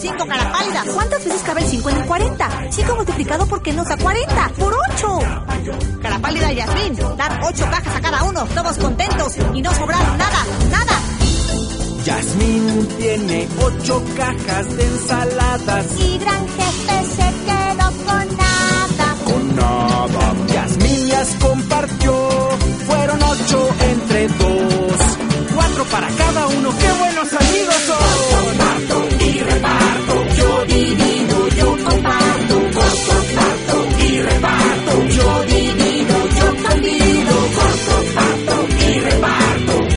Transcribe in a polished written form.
5 cara pálida. ¿Cuántas veces cabe el 5 en el 40? 5 multiplicado por qué nos da 40. ¡Por 8! Cara pálida y Yasmín, dar 8 cajas a cada uno, todos contentos y no sobraron nada. Yasmín tiene 8 cajas de ensaladas y Gran Jefe se quedó con nada.